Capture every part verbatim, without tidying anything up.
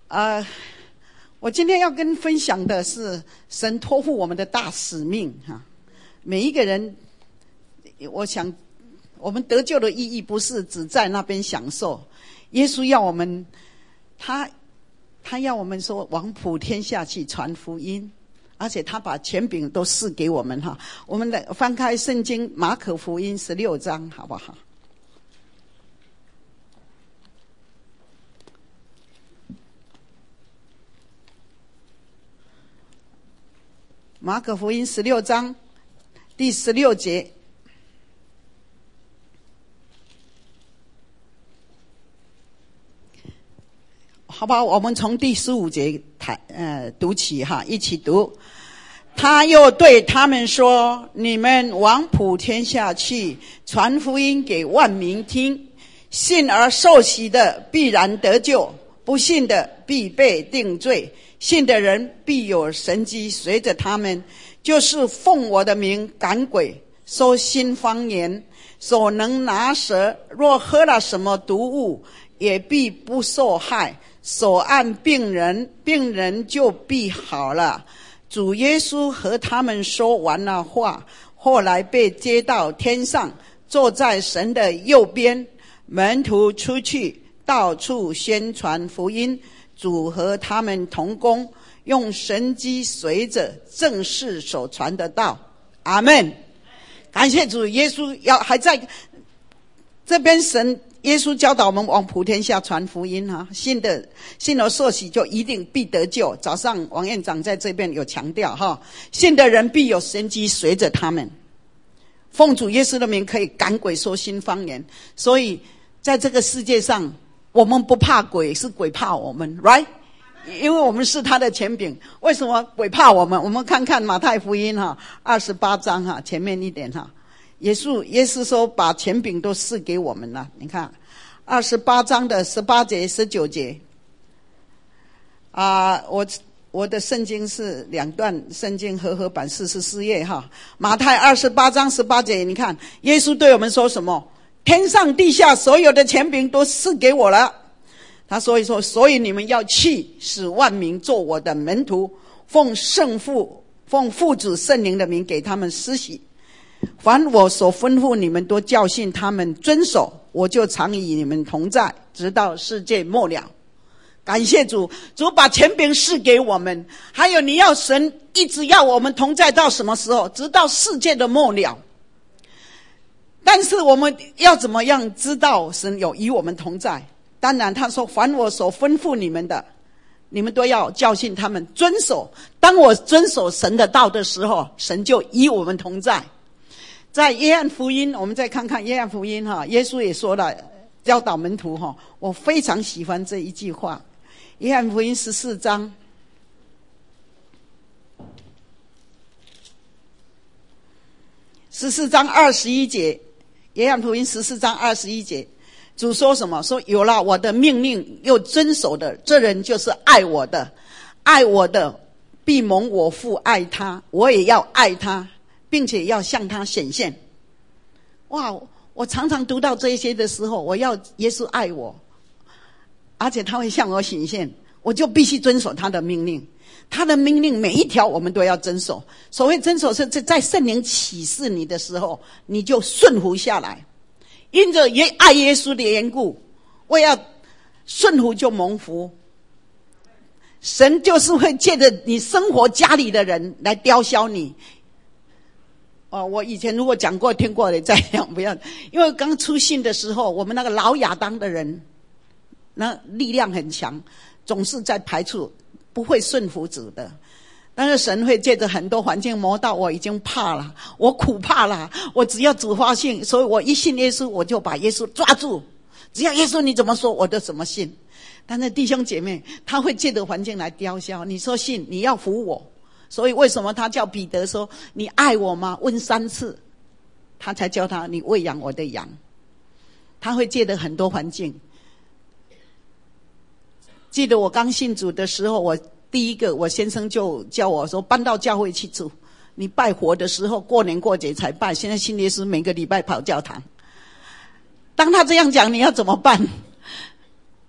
啊、呃，我今天要跟分享的是神托付我们的大使命哈。每一个人，我想我们得救的意义不是只在那边享受，耶稣要我们，他他要我们说往普天下去传福音，而且他把权柄都赐给我们哈。我们来翻开圣经马可福音十六章好不好？马可福音十六章第十六节，好吧，我们从第十五节谈呃读起哈，一起读。他又对他们说：“你们往普天下去，传福音给万民听。信而受洗的必然得救，不信的必被定罪。信的人必有神迹随着他们，就是奉我的名赶鬼，说新方言，手能拿蛇，若喝了什么毒物，也必不受害。手按病人，病人就必好了。”主耶稣和他们说完了话，后来被接到天上，坐在神的右边。门徒出去，到处宣传福音。主和他们同工，用神迹随着正式所传的道。阿们。感谢主，耶稣要还在这边，神耶稣教导我们往普天下传福音哈，信的信而受洗就一定必得救。早上王院长在这边有强调哈，信的人必有神迹随着他们，奉主耶稣的名可以赶鬼，说新方言。所以在这个世界上，我们不怕鬼，是鬼怕我们 right？ 因为我们是他的权柄。为什么鬼怕我们？我们看看马太福音哈二十八章哈，前面一点哈，耶稣耶稣说把权柄都赐给我们了。你看二十八章的十八节十九节啊、呃，我我的圣经是两段圣经和合版四十四页哈。马太二十八章十八节，你看耶稣对我们说什么？天上地下所有的权柄都赐给我了。他所以说，所以你们要去，使万民做我的门徒，奉圣父奉父子圣灵的名给他们施洗。凡我所吩咐你们，都教训他们遵守，我就常与你们同在，直到世界末了。感谢主，主把权柄赐给我们。还有你要神一直要我们同在到什么时候？直到世界的末了。但是我们要怎么样知道神有与我们同在？当然他说凡我所吩咐你们的，你们都要教训他们遵守。当我遵守神的道的时候，神就与我们同在。在约翰福音，我们再看看约翰福音哈，耶稣也说了，教导门徒哈，我非常喜欢这一句话。约翰福音十四章十四章二十一节，约翰福音十四章二十一节，主说什么？说有了我的命令又遵守的，这人就是爱我的，爱我的必蒙我父爱他，我也要爱他，并且要向他显现。哇，我常常读到这些的时候，我要耶稣爱我，而且他会向我显现，我就必须遵守他的命令。他的命令每一条我们都要遵守。所谓遵守，是在圣灵启示你的时候，你就顺服下来。因着也爱耶稣的缘故，我要顺服就蒙福。神就是会借着你生活家里的人来雕削你。哦，我以前如果讲过听过的再讲不要，因为刚出信的时候，我们那个老亚当的人那力量很强，总是在排除，不会顺服主的。但是神会借着很多环境磨到我已经怕了，我苦怕了，我只要主发信，所以我一信耶稣，我就把耶稣抓住，只要耶稣你怎么说我就怎么信。但是弟兄姐妹，他会借着环境来雕削，你说信你要服我。所以为什么他叫彼得说你爱我吗？问三次，他才教他你喂养我的羊。他会借着很多环境。记得我刚信主的时候，我第一个我先生就叫我说搬到教会去住，你拜佛的时候过年过节才拜，现在信耶稣每个礼拜跑教堂。当他这样讲，你要怎么办？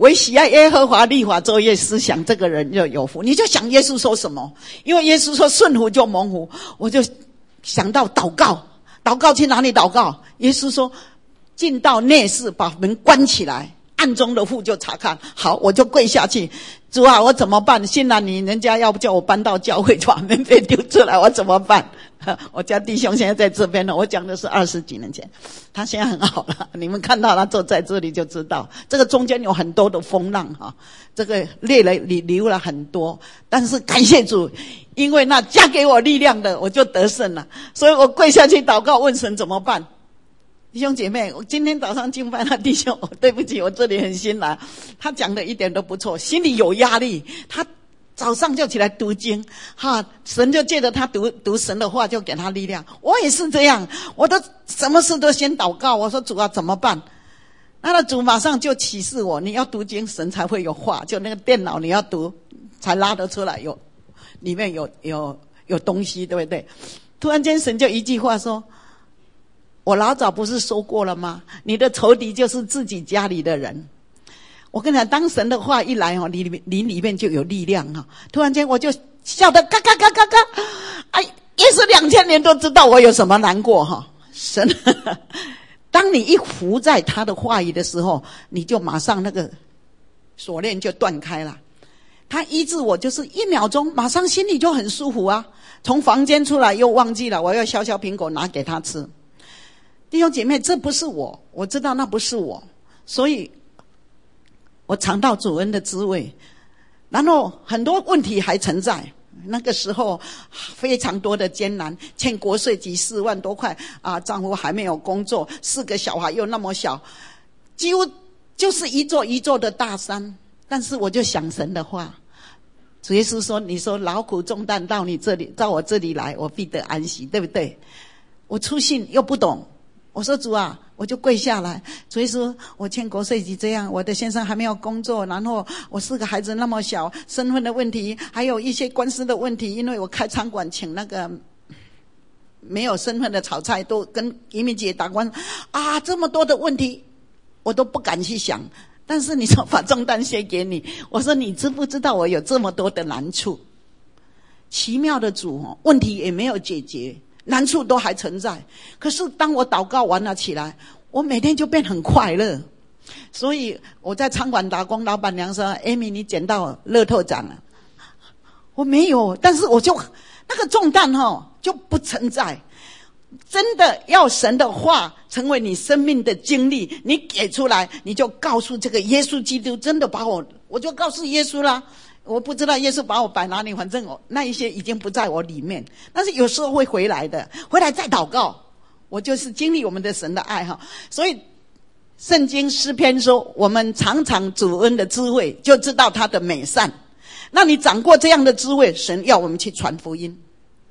为喜爱耶和华律法昼夜思想，这个人就有福。你就想耶稣说什么，因为耶稣说顺服就蒙福，我就想到祷告。祷告去哪里祷告？耶稣说进到内室，把门关起来，暗中的父就查看。好，我就跪下去，主啊，我怎么办？现在你人家要不叫我搬到教会把门被丢出来，我怎么办？我家弟兄现在在这边呢，我讲的是二十几年前，他现在很好了，你们看到他坐在这里就知道，这个中间有很多的风浪哈，这个泪了里流了很多，但是感谢主，因为那加给我力量的，我就得胜了，所以我跪下去祷告，问神怎么办。弟兄姐妹，我今天早上敬拜那弟兄，对不起，我这里很辛劳，他讲的一点都不错，心里有压力，他早上就起来读经，哈，神就借着他读读神的话，就给他力量。我也是这样，我都什么事都先祷告，我说主啊怎么办？那个主马上就启示我，你要读经，神才会有话，就那个电脑你要读，才拉得出来有里面有有有东西，对不对？突然间神就一句话说，我老早不是说过了吗？你的仇敌就是自己家里的人。我跟你讲，当神的话一来，你里里面就有力量。突然间我就笑得嘎嘎嘎嘎嘎，哎，耶稣两千年都知道我有什么难过。神当你一服在他的话语的时候，你就马上那个锁链就断开了。他医治我就是一秒钟，马上心里就很舒服啊。从房间出来又忘记了，我要削削苹果拿给他吃。弟兄姐妹，这不是我，我知道那不是我，所以我尝到主恩的滋味。然后很多问题还存在，那个时候非常多的艰难，欠国税局四万多块啊，丈夫还没有工作，四个小孩又那么小，几乎就是一座一座的大山。但是我就想神的话，主耶稣说，你说劳苦重担到你这里，到我这里来，我必得安息，对不对？我初信又不懂，我说主啊，我就跪下来，主耶稣，我欠国税局这样，我的先生还没有工作，然后我四个孩子那么小，身份的问题，还有一些官司的问题，因为我开餐馆请那个没有身份的炒菜，都跟移民局打官司啊，这么多的问题我都不敢去想。但是你说把重担卸给你，我说你知不知道我有这么多的难处？奇妙的主，问题也没有解决，难处都还存在，可是当我祷告完了起来，我每天就变很快乐。所以我在餐馆打工，老板娘说 Amy 你捡到乐透奖了，我没有，但是我就那个重担齁就不存在。真的要神的话成为你生命的经历，你给出来，你就告诉这个耶稣基督真的把我，我就告诉耶稣啦。我不知道耶稣把我摆哪里，反正我那一些已经不在我里面，但是有时候会回来的，回来再祷告，我就是经历我们的神的爱哈。所以圣经诗篇说，我们尝尝主恩的滋味，就知道他的美善。那你掌过这样的滋味，神要我们去传福音，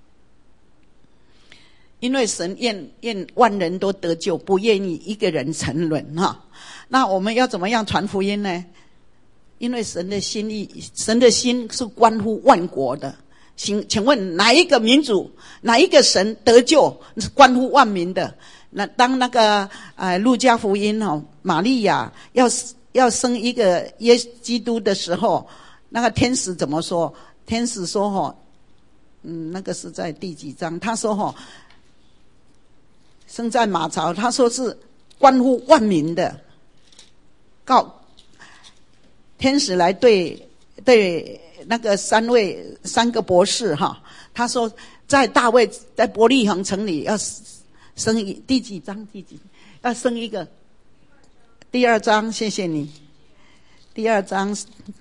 因为神愿愿万人都得救，不愿意一个人沉沦哈。那我们要怎么样传福音呢？因为神的心意，神的心是关乎万国的。请请问哪一个民族，哪一个神得救是关乎万民的？那当那个呃路加福音哦，玛利亚要要生一个耶基督的时候，那个天使怎么说？天使说哦，嗯，那个是在第几章？他说哦，生在马槽，他说是关乎万民的。告天使来对对那个三位三个博士哈，他说在大卫在伯利恒城里要生一第几章第几要生一个第二章，谢谢你，第二章，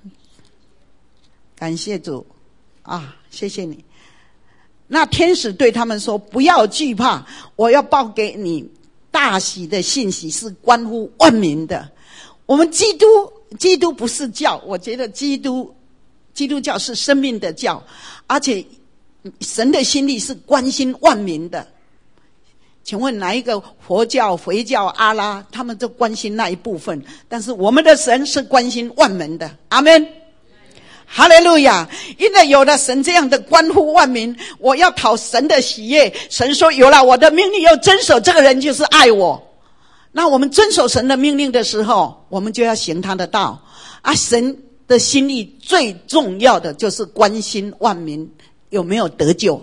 感谢主啊，谢谢你。那天使对他们说，不要惧怕，我要报给你大喜的信息，是关乎万民的。我们基督基督不是教，我觉得基督基督教是生命的教，而且神的心意是关心万民的。请问哪一个佛教、回教、阿拉，他们都关心那一部分，但是我们的神是关心万民的。阿们，哈利路亚！因为有了神这样的关乎万民，我要讨神的喜悦。神说有了我的命令要遵守，这个人就是爱我。那我们遵守神的命令的时候，我们就要行他的道。 啊，神的心意最重要的就是关心万民有没有得救。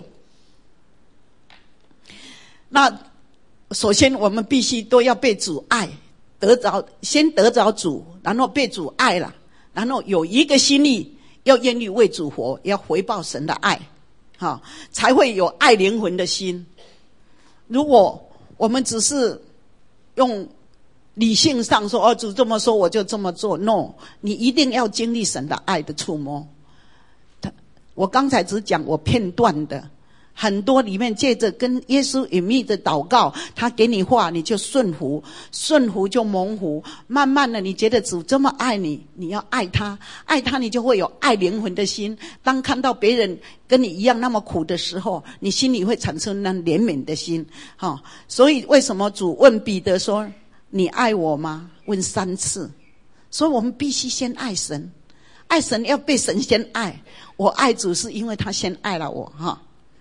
那首先我们必须都要被主爱，得着先得着主，然后被主爱了，然后有一个心意要愿意为主活，要回报神的爱，好，才会有爱灵魂的心。如果我们只是用理性上说，哦，主这么说我就这么做 ，no， 你一定要经历神的爱的触摸。我刚才只讲我片段的，很多里面借着跟耶稣隐秘的祷告，他给你话你就顺服，顺服就蒙福，慢慢的你觉得主这么爱你，你要爱他，爱他你就会有爱灵魂的心。当看到别人跟你一样那么苦的时候，你心里会产生那怜悯的心。好，所以为什么主问彼得说你爱我吗？问三次。所以我们必须先爱神，爱神要被神先爱。我爱主是因为他先爱了我哈。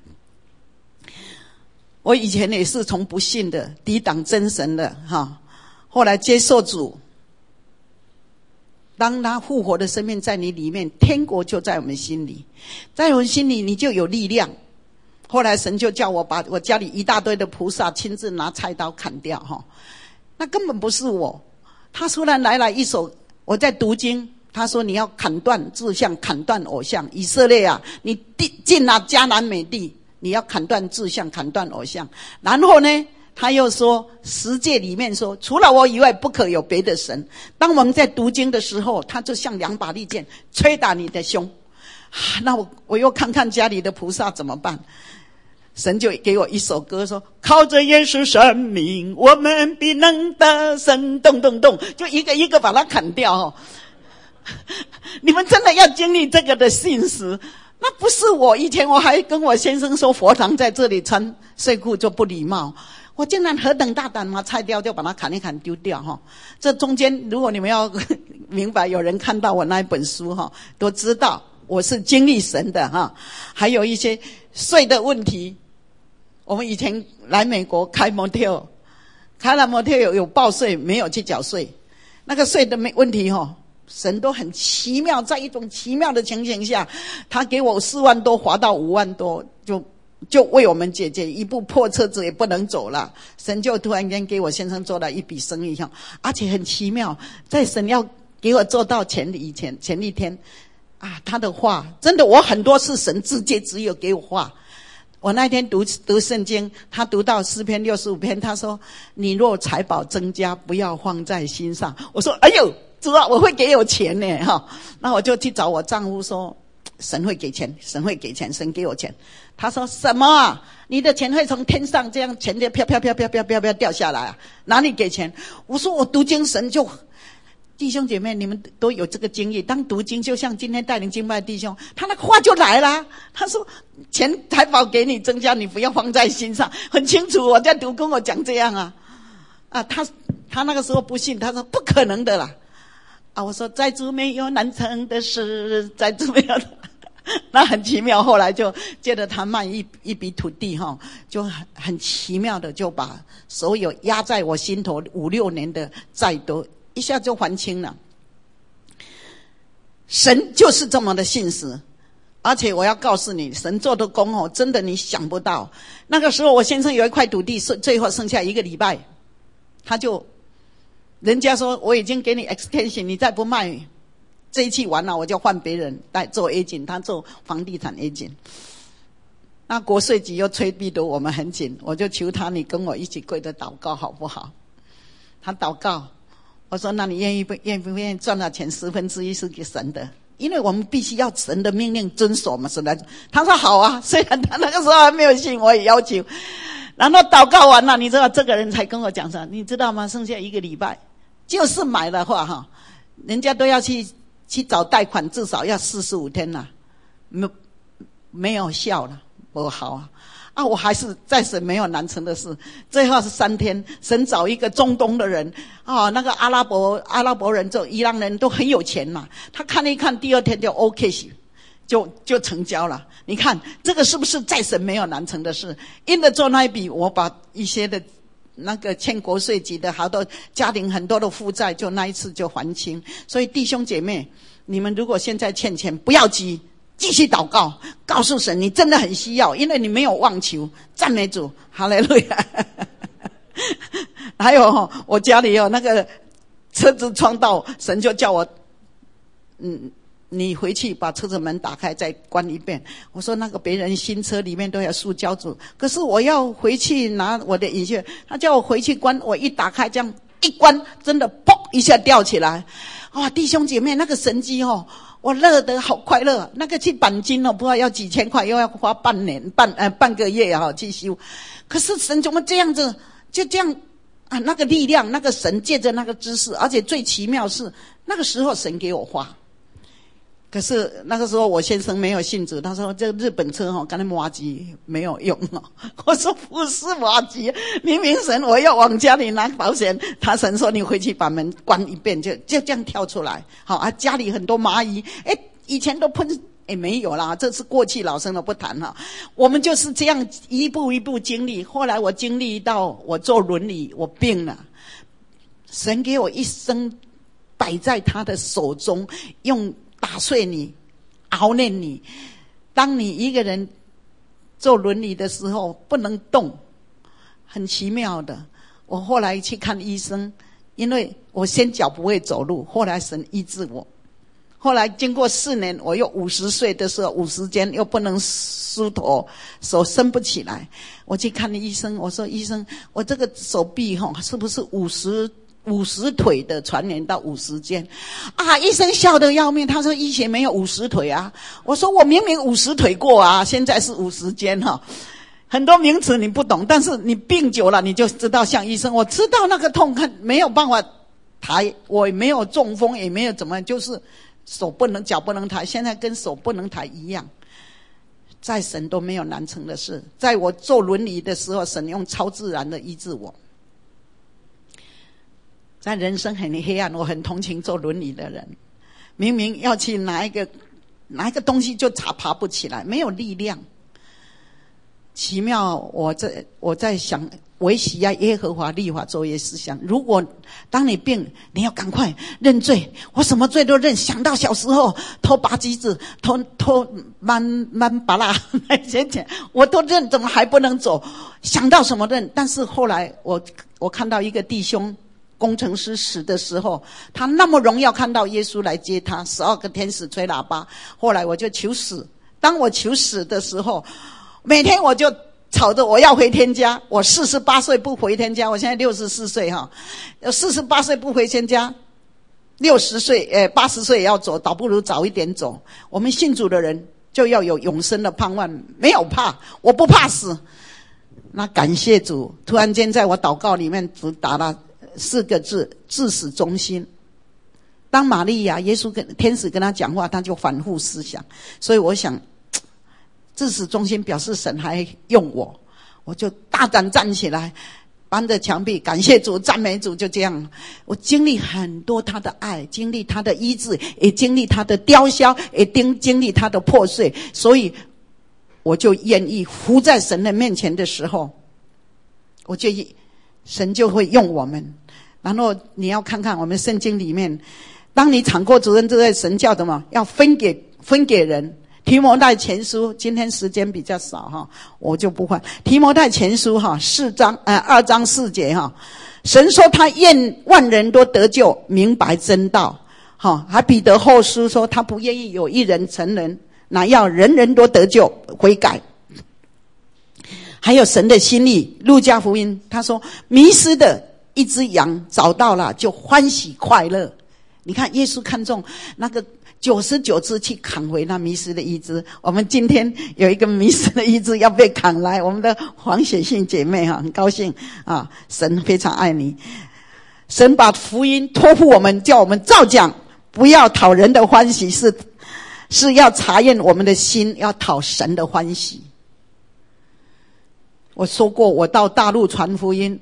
我以前也是从不信的抵挡真神的哈，后来接受主，当他复活的生命在你里面，天国就在我们心里，在我们心里你就有力量。后来神就叫我把我家里一大堆的菩萨亲自拿菜刀砍掉哈，那根本不是我。他突然来了一首，我在读经，他说你要砍断志向，砍断偶像。以色列啊，你进了迦南美地，你要砍断志向，砍断偶像。然后呢他又说十诫里面说除了我以外不可有别的神。当我们在读经的时候，他就像两把利剑捶打你的胸。那我我又看看家里的菩萨怎么办。神就给我一首歌说，靠着耶稣生命我们必能得胜，咚咚咚，就一个一个把它砍掉哦。你们真的要经历这个的信实。那不是我，以前我还跟我先生说佛堂在这里穿睡裤就不礼貌，我竟然何等大胆嘛，拆掉就把它砍一砍丢掉哈。这中间如果你们要明白，有人看到我那一本书哈，都知道我是经历神的哈。还有一些税的问题，我们以前来美国开 motel， 开了 motel 有有报税没有去缴税，那个税的问题哈，神都很奇妙，在一种奇妙的情形下，他给我四万多划到五万多，就就为我们解决，一部破车子也不能走了。神就突然间给我先生做了一笔生意哈，而且很奇妙，在神要给我做到前以前前一天啊，他的话真的，我很多是神直接只有给我话。我那天读读圣经，他读到诗篇六十五篇，他说你若财宝增加，不要放在心上。我说哎呦主啊，我会给有钱呢哈。那我就去找我丈夫说，神会给钱，神会给钱，神给我钱。他说什么啊？你的钱会从天上这样钱就飘飘飘飘飘飘飘掉下来啊？哪里给钱？我说我读经神就。弟兄姐妹，你们都有这个经历，当读经就像今天带领敬拜弟兄，他那个话就来了。他说钱财宝给你增加，你不要放在心上。很清楚，我在读跟我讲这样啊啊，他他那个时候不信，他说不可能的啦啊。我说在主没有难成的事，在主没有那很奇妙。后来就借着他卖一一笔土地哈，就很很奇妙的就把所有压在我心头五六年的债都一下就还清了。神就是这么的信实，而且我要告诉你，神做的工哦，真的你想不到。那个时候我先生有一块土地，最后剩下一个礼拜，他就人家说我已经给你 extension， 你再不卖，这一期完了我就换别人来做 agent， 他做房地产 agent。那国税局又催逼得我们很紧，我就求他，你跟我一起跪着祷告好不好？他祷告。我说那你愿意不愿意不愿意赚到钱十分之一是给神的，因为我们必须要神的命令遵守嘛，是吧？他说好啊，虽然他那个时候还没有信，我也要求。然后祷告完了，你知道这个人才跟我讲说，你知道吗？剩下一个礼拜，就是买的话哈，人家都要去去找贷款，至少要四十五天了，没没有效了，不好啊。啊，我还是在神没有难成的事。最后是三天，神找一个中东的人啊，那个阿拉伯阿拉伯人，就伊朗人都很有钱嘛。他看了一看，第二天就 OK， 就就成交了。你看这个是不是在神没有难成的事？因着做那一笔，我把一些的那个欠国税局的好多家庭很多的负债，就那一次就还清。所以弟兄姐妹，你们如果现在欠钱，不要急，继续祷告，告诉神你真的很需要，因为你没有妄求。赞美主，哈利路亚。还有我家里有那个车子撞到，神就叫我嗯你回去把车子门打开再关一遍。我说那个别人新车里面都有塑胶组，可是我要回去拿我的隐形，他叫我回去关，我一打开这样一关，真的砰一下吊起来。哇，弟兄姐妹，那个神机哦，我乐得好快乐。那个去钣金哦，不知道要几千块，又要花半年半呃半个月啊去修。可是神怎么这样子，就这样啊？那个力量，那个神借着那个知识，而且最奇妙是那个时候神给我花。可是那个时候我先生没有信主，他说这日本车哈跟那麻糬没有用哦。我说不是麻糬，明明神我要往家里拿保险，他神说你回去把门关一遍，就就这样跳出来。好啊，家里很多蚂蚁，哎，以前都喷。哎，没有啦，这是过去老生的不谈哈。我们就是这样一步一步经历。后来我经历到我坐轮椅，我病了，神给我一生摆在他的手中，用打碎你，熬练你。当你一个人坐轮椅的时候不能动，很奇妙的。我后来去看医生，因为我先脚不会走路，后来神医治我。后来经过四年，我又五十岁的时候，五十肩又不能梳头，手伸不起来。我去看医生，我说医生，我这个手臂哈是不是五十五十腿的传染到五十肩？啊，医生笑得要命，他说医学没有五十腿啊。我说我明明五十腿过啊，现在是五十肩哈。很多名词你不懂，但是你病久了你就知道。像医生，我知道那个痛，看没有办法抬，我没有中风，也没有怎么，就是手不能脚不能抬，现在跟手不能抬一样。在神都没有难成的事。在我坐轮椅的时候，神用超自然的医治我。在人生很黑暗，我很同情坐轮椅的人，明明要去拿一个拿一个东西就爬爬不起来，没有力量。奇妙，我在我在想，维喜亚耶和华律法作业思想。如果当你病，你要赶快认罪。我什么罪都认，想到小时候偷拔橘子、偷偷慢慢拔蜡那些钱，我都认，怎么还不能走？想到什么认？但是后来我我看到一个弟兄工程师死的时候，他那么荣耀，看到耶稣来接他，十二个天使吹喇叭。后来我就求死。当我求死的时候，每天我就吵着我要回天家。我四十八岁不回天家，我现在六十四岁哈，四十八岁不回天家，六十岁呃八十岁也要走，倒不如早一点走。我们信主的人就要有永生的盼望，没有怕，我不怕死。那感谢主，突然间在我祷告里面主打了四个字：至死忠心。当玛利亚耶稣跟天使跟他讲话，他就反复思想。所以我想，至死忠心表示神还用我，我就大胆站起来，搬着墙壁，感谢主，赞美主。就这样，我经历很多他的爱，经历他的医治，也经历他的雕削，也经经历他的破碎。所以我就愿意伏在神的面前的时候，我就神就会用我们。然后你要看看我们圣经里面，当你尝过主恩之后，神叫什么？要分给分给人。提摩太前书，今天时间比较少哈，我就不换。提摩太前书哈，四章呃二章四节哈，神说他愿万人都得救，明白真道。哈，还彼得后书说他不愿意有一人成人，乃要人人都得救悔改。还有神的心意，路加福音他说迷失的一只羊找到了就欢喜快乐。你看耶稣看重那个九十九只去砍回那迷失的一只。我们今天有一个迷失的一只要被砍来，我们的黄雪信姐妹哈，很高兴啊！神非常爱你，神把福音托付我们，叫我们照讲，不要讨人的欢喜，是是要查验我们的心，要讨神的欢喜。我说过，我到大陆传福音，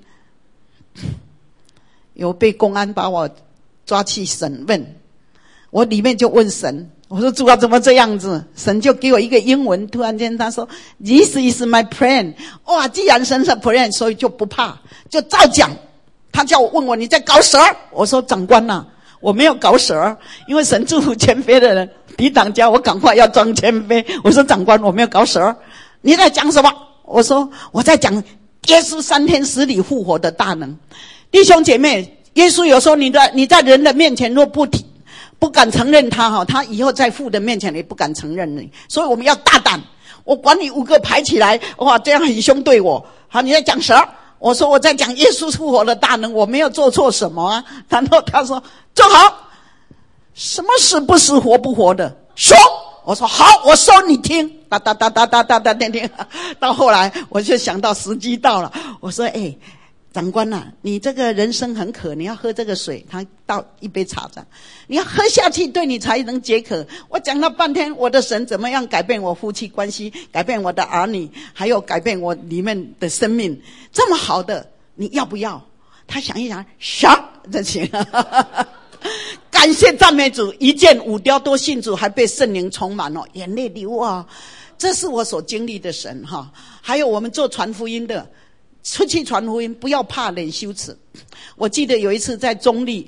有被公安把我抓去审问，我里面就问神， 我说主啊，怎么这样子？神就给我一个英文，突然间他说 This is my plan。 哇，既然神是 plan， 所以就不怕，就照讲。他叫我问我你在搞蛇，我说长官啊，我没有搞蛇，因为神祝福谦卑的人，抵挡叫我赶快要装谦卑。我说长官，我没有搞蛇，你在讲什么？我说我在讲耶稣三天死里复活的大能。弟兄姐妹，耶稣有说你的你在人的面前若不提不敢承认他哈，他以后在父的面前也不敢承认你。所以我们要大胆。我管你五个排起来，哇，这样很凶对我。好，你在讲蛇？我说我在讲耶稣复活的大能，我没有做错什么啊。然后他说坐好，什么死不死活不活的说。我说好，我说你听，哒哒哒哒哒哒哒听听。到后来我就想到时机到了，我说哎，长官啊，你这个人生很渴，你要喝这个水。他倒一杯茶这样，你要喝下去，对你才能解渴。我讲了半天，我的神怎么样改变我夫妻关系，改变我的儿女，还有改变我里面的生命，这么好的，你要不要？他想一想，想这行。感谢赞美主，一见五雕都信主，还被圣灵充满了，眼泪流啊！这是我所经历的神哈。还有我们做传福音的，出去传福音不要怕脸羞耻。我记得有一次在中立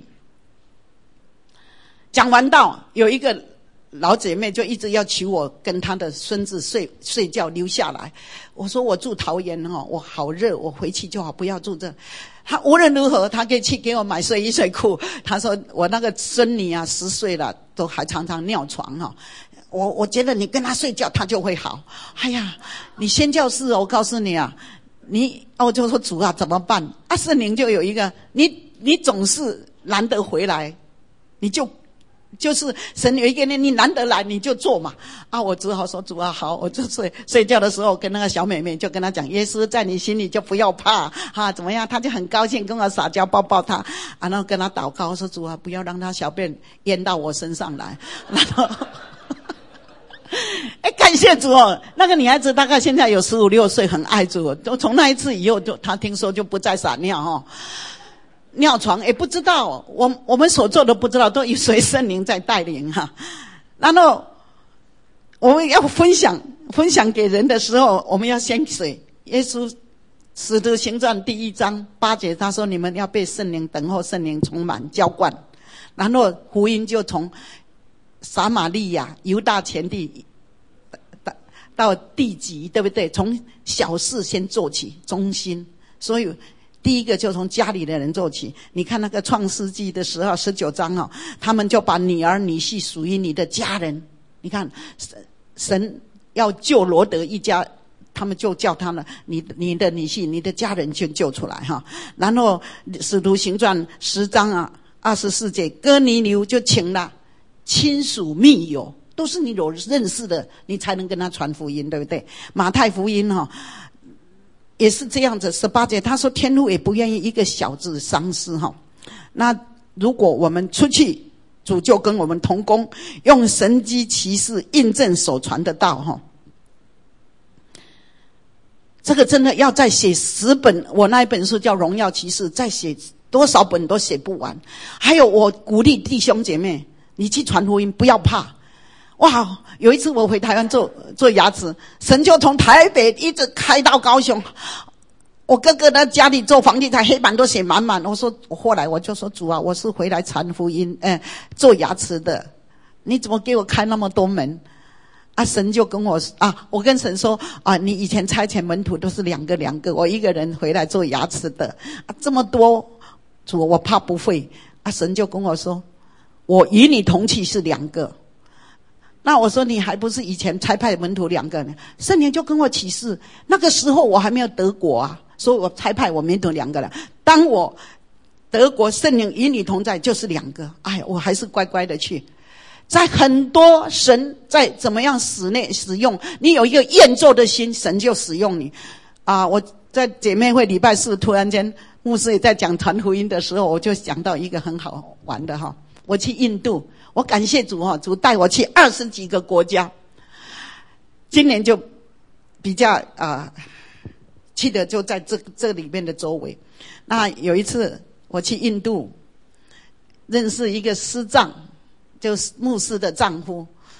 讲完道，有一个老姐妹就一直要求我跟她的孙子睡睡觉留下来。我说我住桃园哈，我好热，我回去就好，不要住这。他无论如何，他可以去给我买睡衣睡裤。他说我那个孙女啊，十岁了，都还常常尿床哈。我我觉得你跟他睡觉，他就会好。哎呀，你宣教士哦，我告诉你啊，你哦就说主啊怎么办？啊圣灵就有一个，你你总是难得回来，你就。就是神有一个你难得来你就做嘛啊！我只好说主啊好，我就睡睡觉的时候跟那个小妹妹就跟她讲，耶稣在你心里就不要怕哈，怎么样？她就很高兴跟我撒娇抱抱她，然后跟她祷告说主啊不要让她小便淹到我身上来。然后哎，感谢主哦！那个女孩子大概现在有十五六岁，很爱主，就从那一次以后就她听说就不再撒尿哦。尿床也不知道，我我们所做的不知道，都随圣灵在带领哈。然后我们要分享分享给人的时候，我们要先写耶稣使徒行传第一章八节，他说你们要被圣灵等候圣灵充满浇灌，然后福音就从撒玛利亚犹大全地到地极，对不对？从小事先做起，中心。所以第一个就从家里的人做起。你看那个创世纪的时候十九章哦，他们就把女儿女婿属于你的家人。你看神要救罗德一家，他们就叫他们你你的女婿你的家人就救出来哈。然后使徒行传十章啊二十四节，哥尼流就请了亲属密友，都是你有认识的，你才能跟他传福音，对不对？马太福音哈、哦也是这样子，十八节他说天父也不愿意一个小子丧失哈。那如果我们出去，主就跟我们同工，用神机奇事印证所传的道哈。这个真的要再写十本，我那一本书叫《荣耀骑士》，再写多少本都写不完。还有我鼓励弟兄姐妹，你去传福音不要怕。哇！有一次我回台湾做做牙齿，神就从台北一直开到高雄。我哥哥的家里做房地产，黑板都写满满。我说，后来我就说主啊，我是回来传福音，呃，做牙齿的，你怎么给我开那么多门？啊，神就跟我啊，我跟神说啊，你以前差遣门徒都是两个两个，我一个人回来做牙齿的，啊，这么多，主我怕不会。啊，神就跟我说，我与你同去是两个。那我说你还不是以前差派门徒两个人？圣灵就跟我启示，那个时候我还没有得国啊，所以我差派我门徒两个人。当我得国，圣灵与你同在，就是两个。哎，我还是乖乖的去。在很多神在怎么样使内使用，你有一个愿做的心，神就使用你。啊，我在姐妹会礼拜四突然间牧师也在讲传福音的时候，我就想到一个很好玩的哈，我去印度。我感谢主哈，主带我去二十几个国家。今年就比较啊、呃，去的就在这这里面的周围。那有一次我去印度，认识一个师丈，就是牧师的丈夫。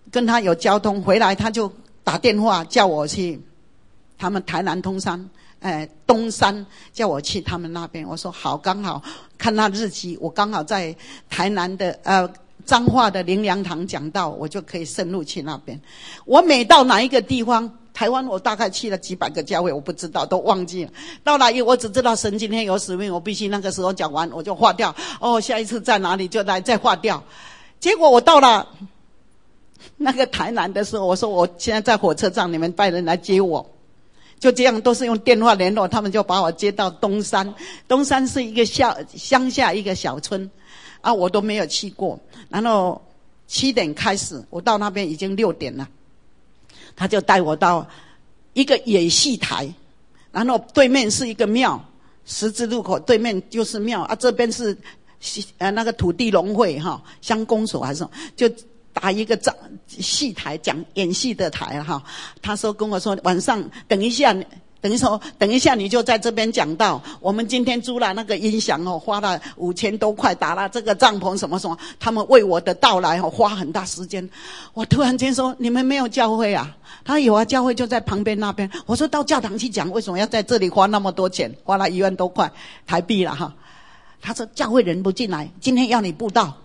跟他有交通，回来他就打电话叫我去他们台南通山呃东山，叫我去他们那边。我说好，刚好看他日期，我刚好在台南的呃彰化的灵粮堂讲道，我就可以深入去那边。我每到哪一个地方，台湾我大概去了几百个教会，我不知道，都忘记了。到哪里我只知道神今天有使命，我必须那个时候讲完我就划掉，哦下一次在哪里就来再划掉。结果我到了那个台南的时候，我说我现在在火车站，你们派人来接我。就这样都是用电话联络，他们就把我接到东山。东山是一个小乡下一个小村啊，我都没有去过。然后七点开始，我到那边已经六点了，他就带我到一个野戏台，然后对面是一个庙，十字路口对面就是庙啊，这边是呃那个土地农会哈乡公所还是什么，就打一个戏台讲演戏的台哈。他说跟我说晚上等一下，等于说等一下你就在这边讲道。我们今天租了那个音响哦，花了五千多块，打了这个帐篷什么什么，他们为我的到来哦花很大时间。我突然间说你们没有教会啊？他说有啊，教会就在旁边那边。我说到教堂去讲，为什么要在这里花那么多钱？花了一万多块台币了哈。他说教会人不进来，今天要你布道。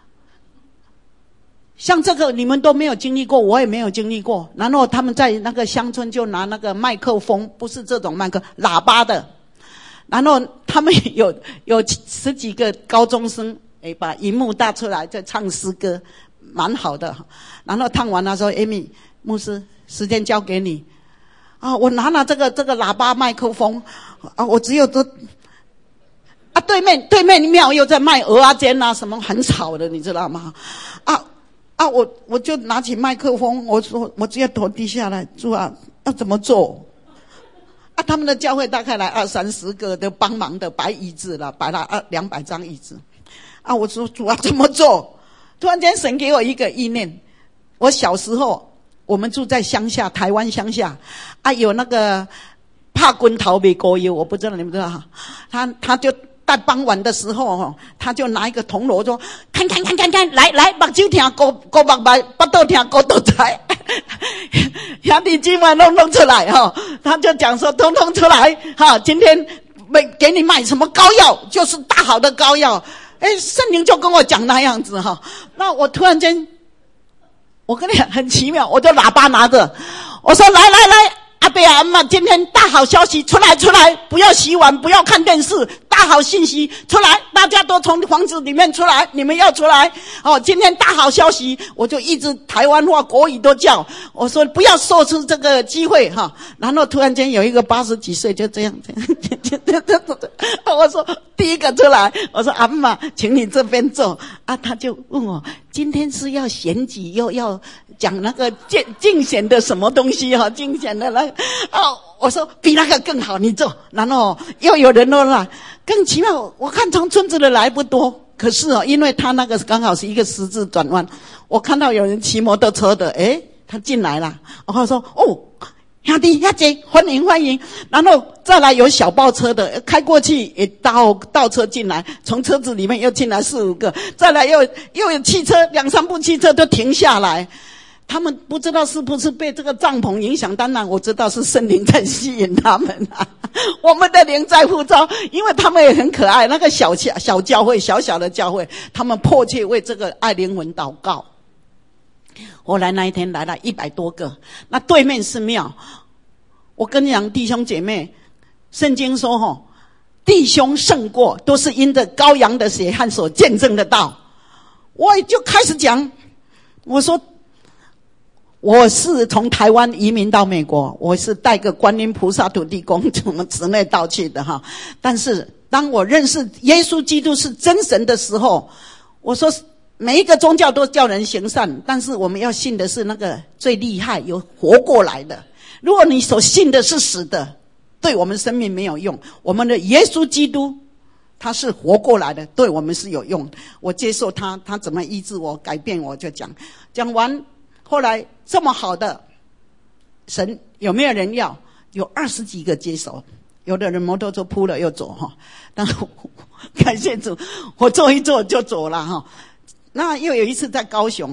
像这个你们都没有经历过，我也没有经历过。然后他们在那个乡村就拿那个麦克风，不是这种麦克喇叭的，然后他们有有十几个高中生，诶把荧幕搭出来在唱诗歌，蛮好的。然后唱完了说 Amy 牧师时间交给你啊，我拿了这个这个喇叭麦克风啊，我只有都啊对面对面庙又在卖蚵仔煎啊什么，很吵的你知道吗？啊啊我我就拿起麦克风，我说我直接头低下来，主啊要怎么做啊？他们的教会大概来二三十个的帮忙的，摆椅子了，摆了二两百张椅子啊。我说主啊怎么做？突然间神给我一个意念，我小时候我们住在乡下，台湾乡下啊，有那个怕滚头美国油，我不知道你们知道哈，他他就在傍晚的时候，他就拿一个铜锣说：“看看看看看，来来，目睭听高高目白，巴肚听高肚财，兄弟姐妹弄弄出来哈。”他就讲说：“通通出来哈，今天没给你买什么膏药，就是大好的膏药。”哎，圣灵就跟我讲那样子哈。那我突然间，我跟你讲很奇妙，我就喇叭拿着，我说：“来来来。”阿伯阿嬷，今天大好消息出来出来，不要洗碗，不要看电视，大好信息出来，大家都从房子里面出来，你们要出来哦！今天大好消息，我就一直台湾话国语都叫，我说不要错失这个机会哈。然后突然间有一个八十几岁就这样这样，我说第一个出来，我说阿嬷，请你这边坐啊。他就问我今天是要选举又要讲那个竞竞选的什么东西哈，竞选的那个哦，我说比那个更好，你做。然后又有人说了，更奇妙，我看从村子的来不多，可是哦，因为他那个刚好是一个十字转弯，我看到有人骑摩托车的，诶，他进来了，我说哦，兄弟兄姐欢迎欢迎。然后再来有小包车的开过去，也倒倒车进来，从车子里面又进来四五个，再来又又有汽车，两三部汽车都停下来。他们不知道是不是被这个帐篷影响，当然我知道是圣灵在吸引他们啊。我们的灵在呼召，因为他们也很可爱，那个小小教会，小小的教会，他们迫切为这个爱灵魂祷告。后来那一天来了一百多个，那对面是庙。我跟你讲，弟兄姐妹，圣经说吼，弟兄胜过都是因着羔羊的血和所见证的道。我就开始讲，我说我是从台湾移民到美国，我是带个观音菩萨土地公从我姊妹到去的哈。但是当我认识耶稣基督是真神的时候，我说每一个宗教都叫人行善，但是我们要信的是那个最厉害有活过来的。如果你所信的是死的，对我们生命没有用。我们的耶稣基督他是活过来的，对我们是有用的。我接受他，他怎么医治我改变我，就讲讲完。后来这么好的神有没有人要？有二十几个接手，有的人摩托车扑了又走哈。但是感谢主，我坐一坐就走了哈。那又有一次在高雄，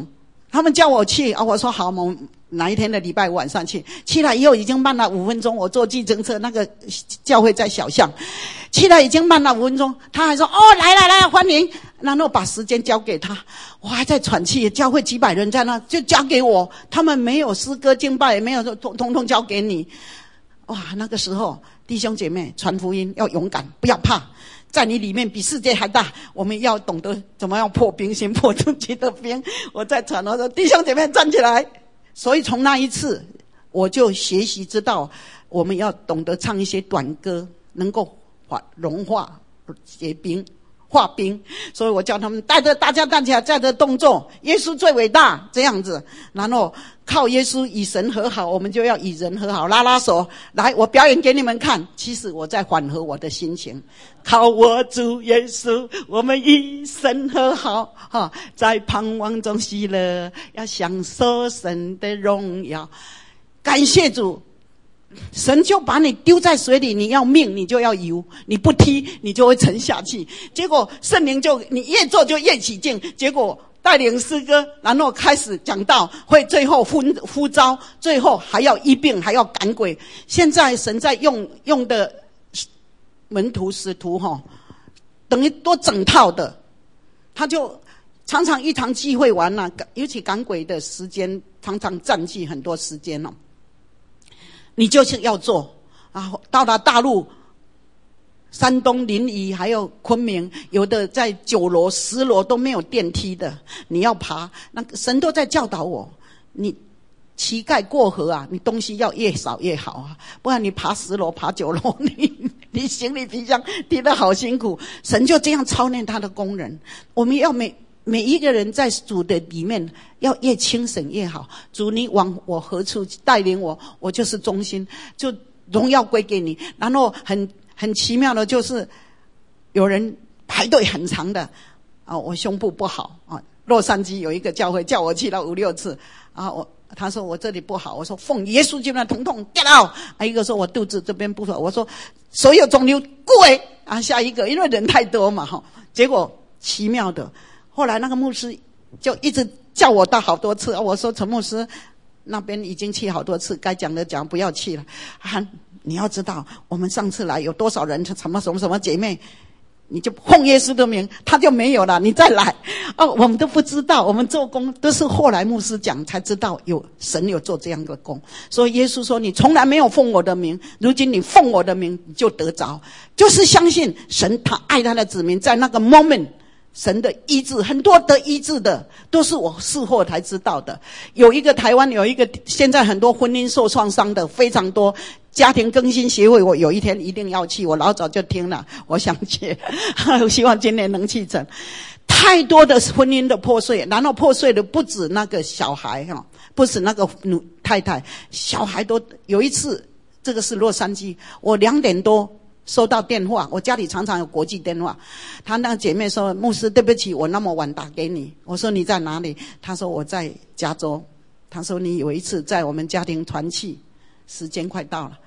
他们叫我去啊，我说好，我们哪一天的礼拜五晚上去。去了以后已经慢了五分钟，我坐计程车，那个教会在小巷，去了已经慢了五分钟，他还说哦来来来欢迎，然后把时间交给他，我还在喘气，教会几百人在那，就交给我，他们没有诗歌敬拜，也没有说通通通交给你。哇，那个时候弟兄姐妹传福音要勇敢，不要怕，在你里面比世界还大，我们要懂得怎么样破冰，先破自己的冰。我在传，我说弟兄姐妹站起来。所以从那一次我就学习知道，我们要懂得唱一些短歌，能够化融化结冰化冰。所以我叫他们带着大家站起来，带着动作，耶稣最伟大这样子，然后靠耶稣与神和好，我们就要与人和好，拉拉手来，我表演给你们看。其实我在缓和我的心情，靠我主耶稣，我们与神和好，哈，在盼望中喜乐，要享受神的荣耀。感谢主，神就把你丢在水里，你要命你就要游，你不踢你就会沉下去。结果圣灵就你越做就越起劲，结果带领诗歌，然后开始讲道，会最后呼呼召，最后还要医病，还要赶鬼。现在神在用用的门徒使徒哈，等于多整套的，他就常常一场聚会完了，尤其赶鬼的时间常常占据很多时间哦。你就是要做啊！到了大陆，山东临沂还有昆明，有的在九楼十楼都没有电梯的，你要爬，那个神都在教导我，你乞丐过河啊，你东西要越少越好啊，不然你爬十楼爬九楼，你你行李皮箱提得好辛苦。神就这样操练他的工人，我们要每每一个人在主的里面要越轻省越好。主，你往我何处带领我，我就是中心，就荣耀归给你。然后很很奇妙的就是有人排队很长的啊，我胸部不好啊，洛杉矶有一个教会叫我去了五六次啊，我他说我这里不好，我说奉耶稣基督的疼痛 get out。啊，一个说我肚子这边不好，我说所有肿瘤归啊，下一个因为人太多嘛哈，结果奇妙的。后来那个牧师就一直叫我到好多次，我说陈牧师那边已经去好多次，该讲的讲，不要去了。啊，你要知道我们上次来有多少人，什么什么什么姐妹，你就奉耶稣的名，他就没有了，你再来哦，我们都不知道，我们做工都是后来牧师讲才知道有神有做这样的工。所以耶稣说你从来没有奉我的名，如今你奉我的名你就得着，就是相信神他爱他的子民，在那个 moment神的医治，很多得医治的都是我事后才知道的。有一个台湾有一个现在很多婚姻受创伤的非常多，家庭更新协会我有一天一定要去，我老早就听了，我想去我希望今年能去成。太多的婚姻的破碎，然后破碎的不止那个小孩哈，不止那个女太太，小孩都有一次，这个是洛杉矶，我两点多收到电话，我家里常常有国际电话，她那个姐妹说牧师对不起我那么晚打给你，我说你在哪里，她说我在加州，她说你有一次在我们家庭团契，时间快到了，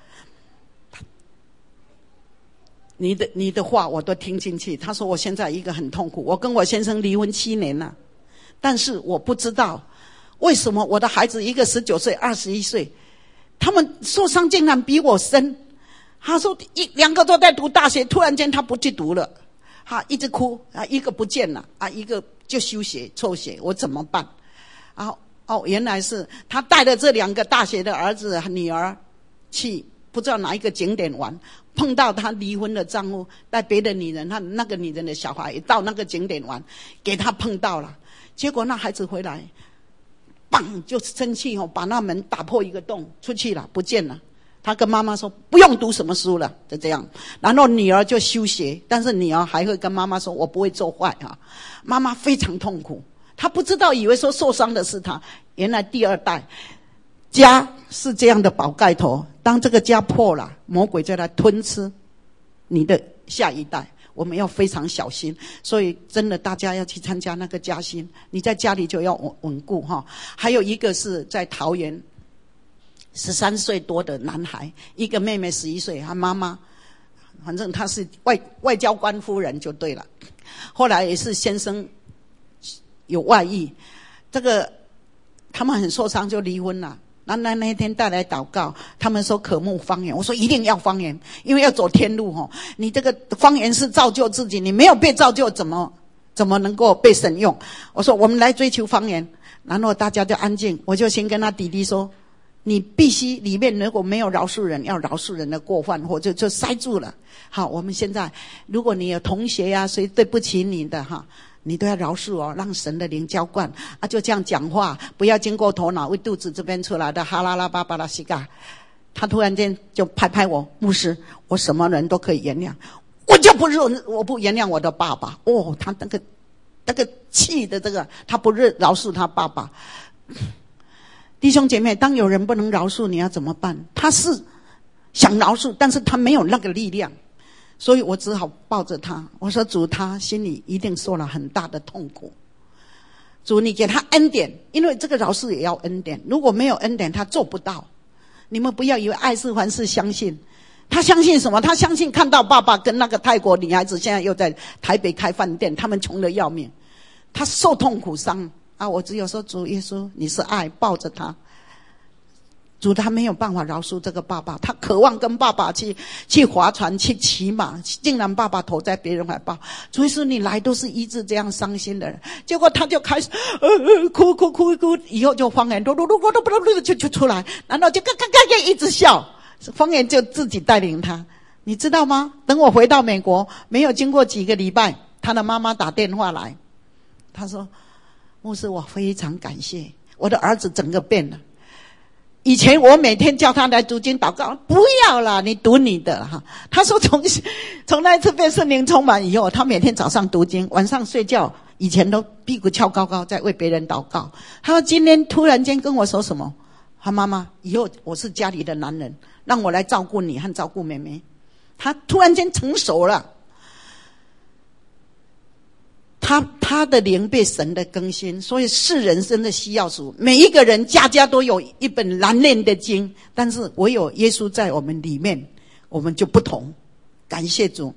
你的你的话我都听进去。她说我现在一个很痛苦，我跟我先生离婚七年了，但是我不知道为什么我的孩子一个十九岁二十一岁，他们受伤竟然比我深。他说一两个都在读大学，突然间他不去读了，他一直哭啊，一个不见了啊，一个就休学辍学，我怎么办？然后哦，原来是他带着这两个大学的儿子女儿去不知道哪一个景点玩，碰到他离婚的丈夫带别的女人，他那个女人的小孩也到那个景点玩，给他碰到了，结果那孩子回来，砰就生气哦，把那门打破一个洞出去了，不见了。他跟妈妈说不用读什么书了，就这样。然后女儿就休学，但是女儿还会跟妈妈说我不会做坏啊。妈妈非常痛苦，她不知道，以为说受伤的是她，原来第二代家是这样的宝盖头，当这个家破了，魔鬼就来吞吃你的下一代，我们要非常小心。所以真的大家要去参加那个嘉兴，你在家里就要稳固哈。还有一个是在桃园十三岁多的男孩，一个妹妹十一岁，他妈妈反正他是外外交官夫人就对了，后来也是先生有外遇，这个他们很受伤就离婚了。那那那天带来祷告，他们说渴慕方言，我说一定要方言，因为要走天路吼。你这个方言是造就自己，你没有被造就，怎么怎么能够被神用？我说我们来追求方言，然后大家就安静。我就先跟他弟弟说，你必须里面如果没有饶恕人，要饶恕人的过犯，或者就塞住了。好，我们现在如果你有同学呀、啊，谁对不起你的哈。你都要饶恕哦，让神的灵浇灌啊！就这样讲话，不要经过头脑，为肚子这边出来的哈啦啦巴巴拉西嘎。他突然间就拍拍我，牧师，我什么人都可以原谅，我就不认，我不原谅我的爸爸。哦，他那个那个气的这个，他不认饶恕他爸爸。弟兄姐妹，当有人不能饶恕，你要怎么办？他是想饶恕，但是他没有那个力量。所以我只好抱着他，我说主，他心里一定受了很大的痛苦。主，你给他恩典，因为这个饶恕也要恩典，如果没有恩典他做不到。你们不要以为爱是凡事相信，他相信什么？他相信看到爸爸跟那个泰国女孩子现在又在台北开饭店，他们穷得要命，他受痛苦伤啊！我只有说主耶稣，你是爱，抱着他。主他没有办法饶恕这个爸爸，他渴望跟爸爸去去划船去骑马，竟然爸爸投在别人怀抱。主耶稣你来都是医治这样伤心的人，结果他就开始呃呃哭哭哭哭，以后就方言嘟嘟嘟嘟嘟嘟就就出来，然后就嘎嘎嘎嘎一直笑，方言就自己带领他。你知道吗？等我回到美国，没有经过几个礼拜，他的妈妈打电话来，他说牧师，我非常感谢我的儿子整个变了。以前我每天叫他来读经祷告，不要啦，你读你的哈。他说从从那一次被圣灵充满以后，他每天早上读经，晚上睡觉以前都屁股翘高高在为别人祷告。他说今天突然间跟我说什么？他妈妈，以后我是家里的男人，让我来照顾你和照顾妹妹。他突然间成熟了。他他的灵被神的更新，所以是人生的需要主。每一个人家家都有一本难念的经，但是唯有耶稣在我们里面，我们就不同。感谢主。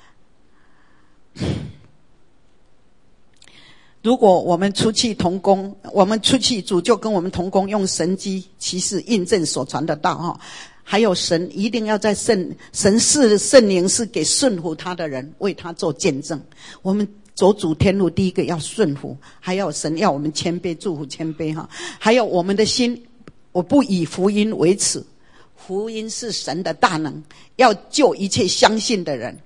如果我们出去同工，我们出去主就跟我们同工，用神迹奇事印证所传的道哈。还有神一定要在圣神是圣灵是给顺服他的人，为他做见证。我们走主天路，第一个要顺服，还要神要我们谦卑，祝福谦卑哈。还有我们的心，我不以福音为耻，福音是神的大能，要救一切相信的人。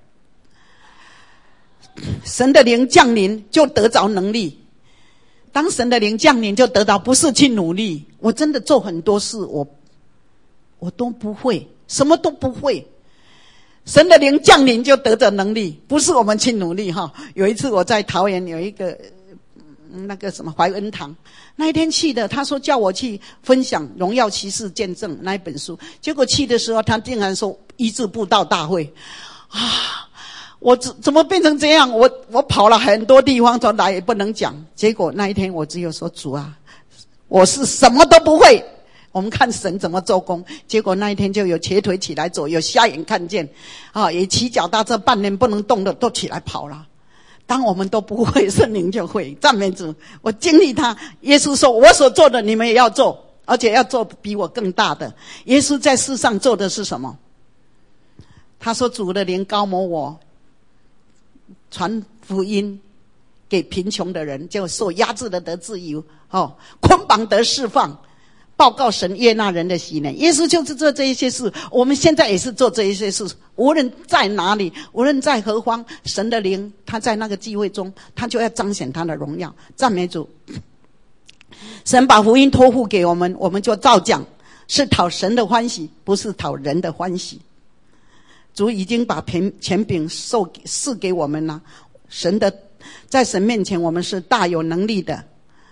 神的灵降临就得着能力，当神的灵降临就得到，不是去努力。我真的做很多事，我我都不会，什么都不会。神的灵降临就得着能力，不是我们去努力哈。有一次我在桃园有一个那个什么怀恩堂，那一天去的，他说叫我去分享荣耀骑士见证那一本书，结果去的时候他竟然说医治布道大会啊！我怎怎么变成这样？我我跑了很多地方，从来也不能讲。结果那一天我只有说主啊，我是什么都不会。我们看神怎么做工，结果那一天就有瘸腿起来走，有瞎眼看见，啊，也骑脚踏车半年不能动的都起来跑了。当我们都不会，圣灵就会。赞美主！我经历他，耶稣说：“我所做的，你们也要做，而且要做比我更大的。”耶稣在世上做的是什么？他说：“主的灵膏抹我，传福音给贫穷的人，就受压制的得自由，哦，捆绑得释放。”报告神悦纳人的喜乐，耶稣就是做这一些事，我们现在也是做这一些事。无论在哪里，无论在何方，神的灵他在那个聚会中，他就要彰显他的荣耀。赞美主！神把福音托付给我们，我们就照讲，是讨神的欢喜，不是讨人的欢喜。主已经把权柄授给赐给我们了，神的在神面前，我们是大有能力的。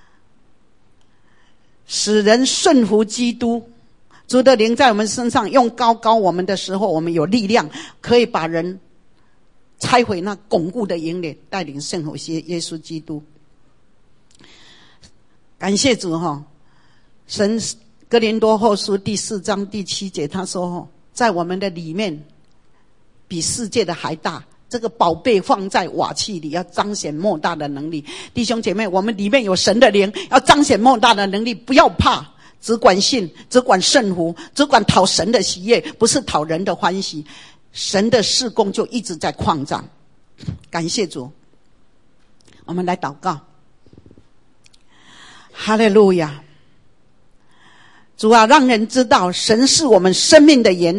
使人顺服基督，主的灵在我们身上用高高我们的时候，我们有力量，可以把人拆毁那巩固的营垒，带领圣服耶稣基督。感谢主哈！神哥林多后书第四章第七节他说，在我们的里面比世界的还大， 这个宝贝放在瓦器里，要彰显莫大的能力。弟兄姐妹，我们里面有神的灵，要彰显莫大的能力，不要怕，只管信，只管顺服，只管讨神的喜悦，不是讨人的欢喜。神的事工就一直在扩张。感谢主。我们来祷告。哈利路亚。主啊，让人知道神是我们生命的源